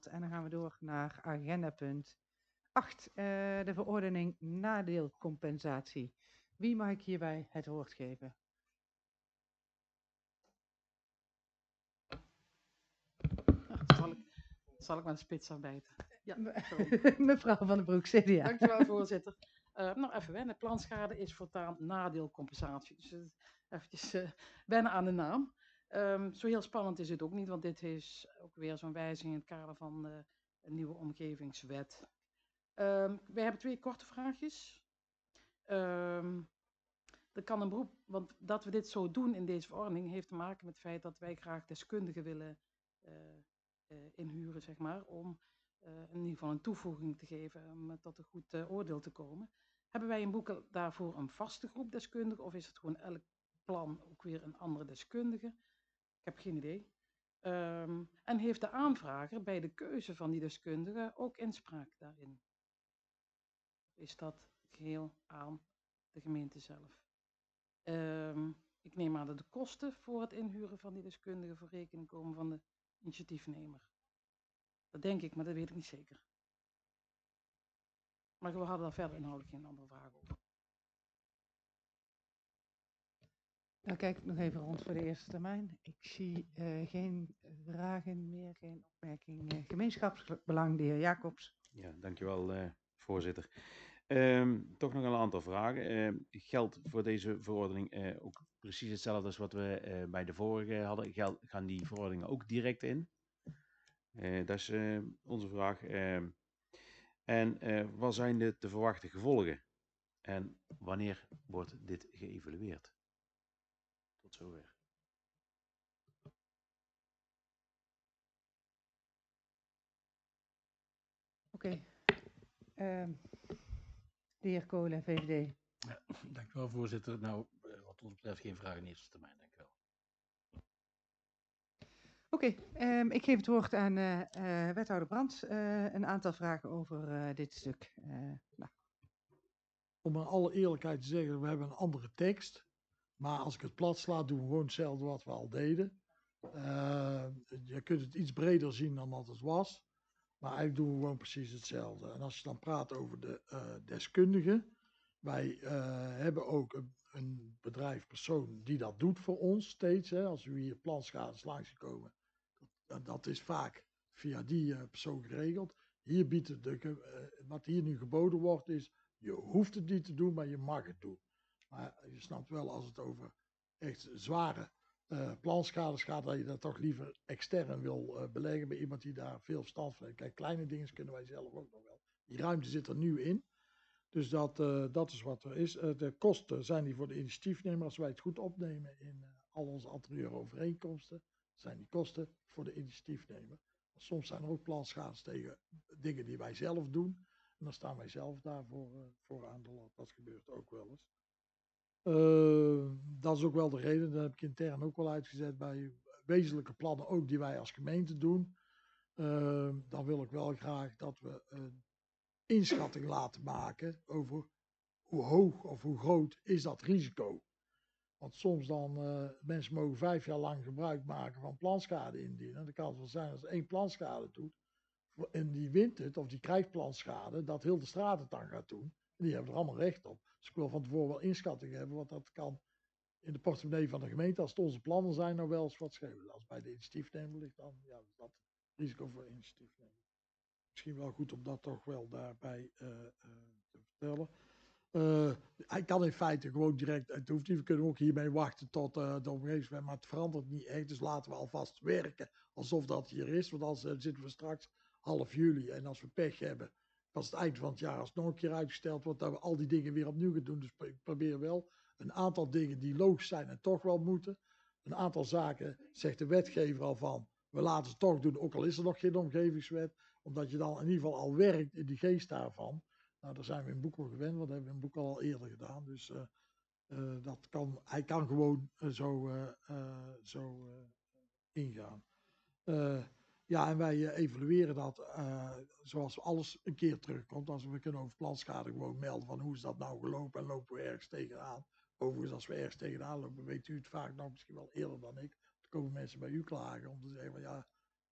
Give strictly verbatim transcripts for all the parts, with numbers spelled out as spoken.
En dan gaan we door naar agendapunt acht, uh, de verordening nadeelcompensatie. Wie mag ik hierbij het woord geven? Ach, zal, ik, zal ik maar de spits afbijten. Ja, mevrouw Van den Broek, C D A. Dankjewel, voorzitter. Uh, nou, even wennen. Planschade is voortaan nadeelcompensatie. Dus uh, eventjes uh, wennen aan de naam. Um, zo heel spannend is het ook niet, want dit is ook weer zo'n wijziging in het kader van uh, een nieuwe omgevingswet. Um, wij hebben twee korte vraagjes. Um, er kan een beroep, want dat we dit zo doen in deze verordening heeft te maken met het feit dat wij graag deskundigen willen uh, uh, inhuren, zeg maar, om uh, in ieder geval een toevoeging te geven om uh, tot een goed uh, oordeel te komen. Hebben wij in Boekel daarvoor een vaste groep deskundigen of is het gewoon elk plan ook weer een andere deskundige? Ik heb geen idee. Um, en heeft de aanvrager bij de keuze van die deskundigen ook inspraak daarin? Is dat geheel aan de gemeente zelf? Um, ik neem aan dat de kosten voor het inhuren van die deskundigen voor rekening komen van de initiatiefnemer. Dat denk ik, maar dat weet ik niet zeker. Maar we hadden daar verder inhoudelijk geen andere vragen over. Dan kijk ik nog even rond voor de eerste termijn. Ik zie uh, geen vragen meer, geen opmerkingen. Uh, gemeenschapsbelang, de heer Jacobs. Ja, dankjewel, uh, voorzitter. Um, toch nog een aantal vragen. Uh, geldt voor deze verordening uh, ook precies hetzelfde als wat we uh, bij de vorige hadden? Geld, gaan die verordeningen ook direct in? Uh, dat is uh, onze vraag. Uh, en uh, wat zijn de te verwachten gevolgen? En wanneer wordt dit geëvalueerd? Tot zover. Oké. Okay. Uh, de heer Kolen, V V D. Ja, dank u wel, voorzitter. Nou, wat ons betreft geen vraag in eerste termijn, dank u wel. Oké, okay, um, ik geef het woord aan uh, uh, wethouder Brands. Uh, een aantal vragen over uh, dit stuk. Uh, nou. Om in alle eerlijkheid te zeggen, we hebben een andere tekst. Maar als ik het plat sla, doen we gewoon hetzelfde wat we al deden. Uh, je kunt het iets breder zien dan dat het was. Maar eigenlijk doen we gewoon precies hetzelfde. En als je dan praat over de uh, deskundigen. Wij uh, hebben ook een, een bedrijf, persoon die dat doet voor ons steeds. Hè, als u hier planschades langsgekomen. Dat, dat is vaak via die uh, persoon geregeld. Hier biedt de, uh, wat hier nu geboden wordt is, je hoeft het niet te doen, maar je mag het doen. Maar je snapt wel als het over echt zware uh, planschades gaat, dat je dat toch liever extern wil uh, beleggen bij iemand die daar veel verstand van heeft. Kijk, kleine dingen kunnen wij zelf ook nog wel. Die ruimte zit er nu in. Dus dat, uh, dat is wat er is. Uh, de kosten zijn die voor de initiatiefnemer. Als wij het goed opnemen in uh, al onze anterieure overeenkomsten, zijn die kosten voor de initiatiefnemer. Soms zijn er ook planschades tegen dingen die wij zelf doen. En dan staan wij zelf daarvoor uh, voor aan de lat. Dat gebeurt ook wel eens. Uh, dat is ook wel de reden, dat heb ik intern ook wel uitgezet bij wezenlijke plannen ook die wij als gemeente doen. Uh, dan wil ik wel graag dat we een inschatting laten maken over hoe hoog of hoe groot is dat risico. Want soms dan, uh, mensen mogen vijf jaar lang gebruik maken van planschade indienen. Dan kan het wel zijn als één planschade doet. En die wint het, of die krijgt planschade, dat heel de straat het dan gaat doen. En die hebben er allemaal recht op. Dus ik wil van tevoren wel inschatting hebben, want dat kan in de portemonnee van de gemeente, als het onze plannen zijn, nou wel eens wat schelen. Als bij de initiatiefnemer ligt, dan ja, is dat risico voor initiatiefnemer. Misschien wel goed om dat toch wel daarbij uh, uh, te vertellen. Uh, hij kan in feite gewoon direct, het hoeft niet, we kunnen ook hiermee wachten tot uh, de omgevingswet, maar het verandert niet echt. Dus laten we alvast werken alsof dat hier is, want anders uh, zitten we straks half juli. En als we pech hebben, als het eind van het jaar als het nog een keer uitgesteld wordt, dat we al die dingen weer opnieuw gaan doen. Dus ik probeer wel een aantal dingen die logisch zijn en toch wel moeten. Een aantal zaken zegt de wetgever al van, we laten het toch doen, ook al is er nog geen omgevingswet. Omdat je dan in ieder geval al werkt in die geest daarvan. Nou, daar zijn we in Boekel gewend, want dat hebben we in Boekel al eerder gedaan. Dus uh, uh, dat kan, hij kan gewoon uh, zo, uh, uh, zo uh, ingaan. Uh, ja, en wij uh, evalueren dat uh, zoals alles een keer terugkomt. Als we kunnen over planschade gewoon melden van hoe is dat nou gelopen en lopen we ergens tegenaan. Overigens, als we ergens tegenaan lopen, weet u het vaak nog misschien wel eerder dan ik. Dan komen mensen bij u klagen om te zeggen van ja,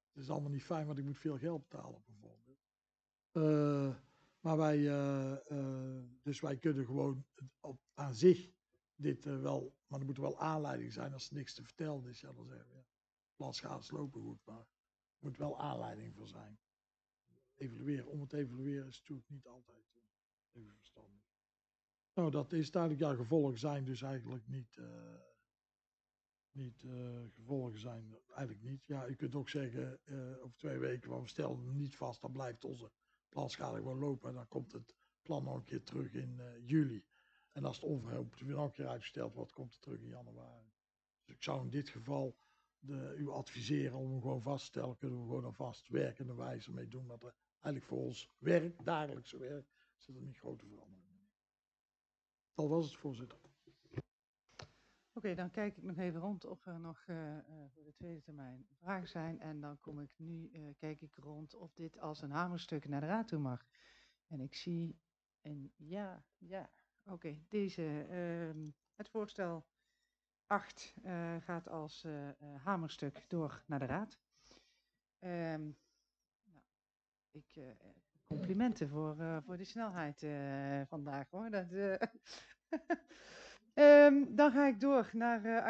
Het is allemaal niet fijn, want ik moet veel geld betalen bijvoorbeeld. Uh, maar wij, uh, uh, dus wij kunnen gewoon op, aan zich dit uh, wel, maar er moet wel aanleiding zijn. Als er niks te vertellen is, ja, dan zeggen we, ja, planschades lopen goed, maar er moet wel aanleiding voor zijn. Evalueren, om het te evalueren is natuurlijk niet altijd uh, even verstandig. Nou, dat is duidelijk, ja, gevolgen zijn dus eigenlijk niet, uh, niet uh, gevolgen zijn eigenlijk niet. Ja, je kunt ook zeggen, uh, over twee weken, maar we stellen hem niet vast, dan blijft onze planschade gewoon lopen en dan komt het plan nog een keer terug in uh, juli. En als het onverhoopt weer nog een keer uitgesteld wordt, komt het terug in januari. Dus ik zou in dit geval de, u adviseren om hem gewoon vast te stellen. Kunnen we gewoon een vast werkende wijze mee doen. Dat er eigenlijk voor ons werk, dagelijkse werk, zit er niet grote verandering in. Dat was het, voorzitter. Oké, okay, dan kijk ik nog even rond of er nog uh, uh, voor de tweede termijn vragen zijn. En dan kom ik nu, uh, kijk ik rond of dit als een hamerstuk naar de raad toe mag. En ik zie een ja, ja. Oké, okay, deze, uh, het voorstel acht uh, gaat als uh, uh, hamerstuk door naar de raad. Um, nou, ik, uh, complimenten voor, uh, voor de snelheid uh, vandaag hoor. Dat, uh, um, dan ga ik door naar uh,